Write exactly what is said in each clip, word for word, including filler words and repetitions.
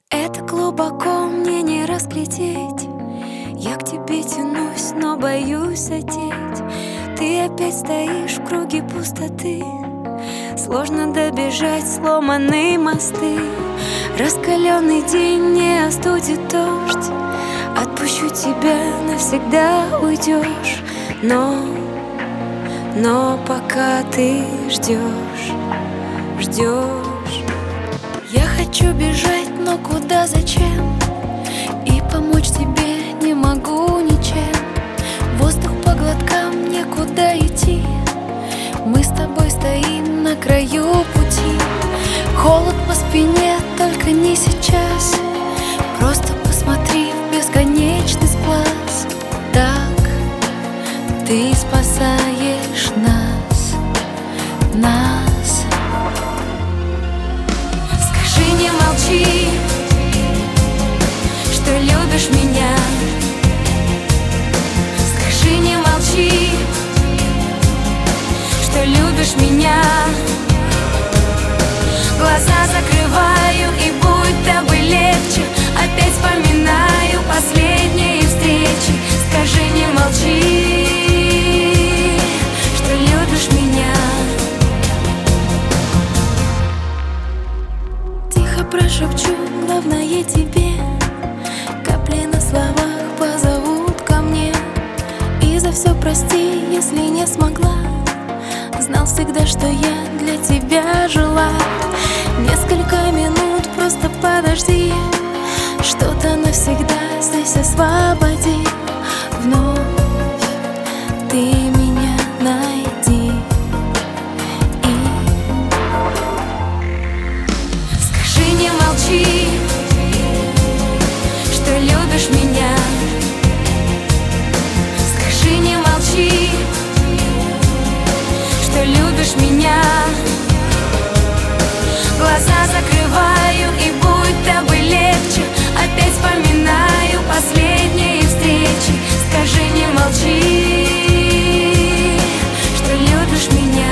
Это глубоко мне не разглядеть. Я к тебе тянусь, но боюсь задеть. Ты опять стоишь в круге пустоты. Сложно добежать, сломанные мосты. Раскаленный день не остудит дождь. Отпущу тебя, навсегда уйдешь. Но, но пока ты ждешь, ждешь. Я хочу бежать, но куда, зачем? И помочь тебе не могу ничем. Воздух по глоткам, некуда идти. Мы с тобой стоим на краю пути. Холод по спине, только не сейчас. Просто посмотри в бесконечность глаз. Так ты спасаешь нас, нас. Скажи, не молчи, что любишь меня. Скажи, не молчи, что любишь меня. Глаза закрываю, и будто бы легче. Опять вспоминаю последние встречи. Скажи, не молчи, что любишь меня. Тихо прошепчу, главное тебе. Капли на словах позовут ко мне. И за все прости, если не смогла. Знал всегда, что я для тебя жила. Несколько минут, просто подожди. Что-то навсегда здесь освободи. Вновь ты меня найди. И скажи, не молчи, что любишь меня. Скажи, не молчи, что любишь меня. Глаза закрываю, и будто бы легче. Опять вспоминаю последние встречи. Скажи, не молчи, что любишь меня.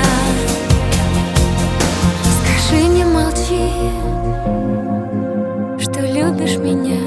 Скажи, не молчи, что любишь меня.